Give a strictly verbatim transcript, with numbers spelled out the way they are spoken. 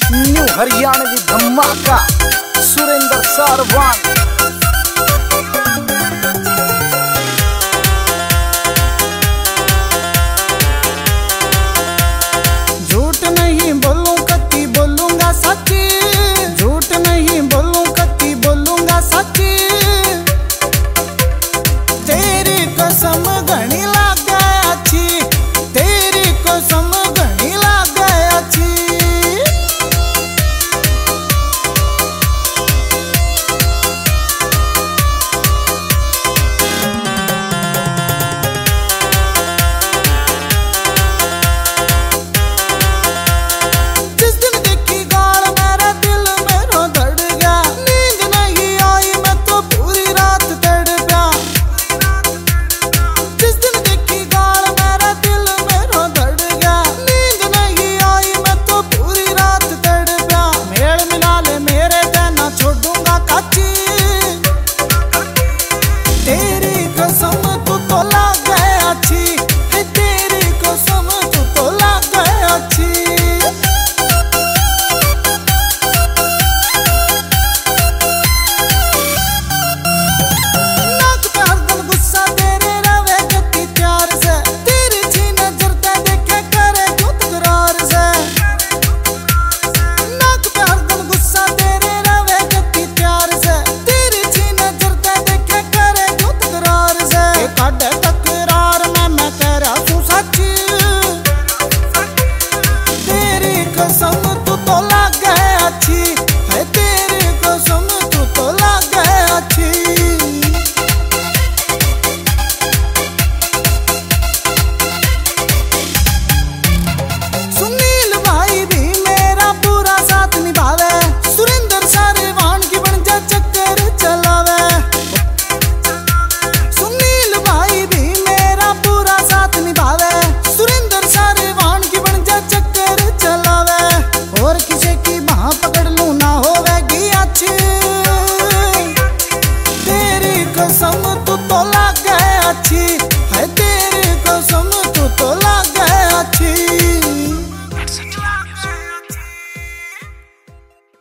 New Haryanvi धमाका सुरेंद्र सारवान। झूठ नहीं बोलूं कत्ती बोलूंगा सच्ची, झूठ नहीं बोलूं कत्ती बोलूंगा सच्ची। तेरी कसम घनी लागे अच्छी, तेरी कसम घनी लागे अच्छी। तेरी कसम तू तो लागे अच्छी, तेरी कसम तू तो लागे अच्छी। नाक पे हरदम गुस्सा तेरे रवे गति प्यार से, तेरी छी नजर ते देखे करे क्यों तकरार से। नाक पे हरदम गुस्सा तेरे रवे गति प्यार से, तेरी छी नजर ते देखे करे क्यों तकरार से।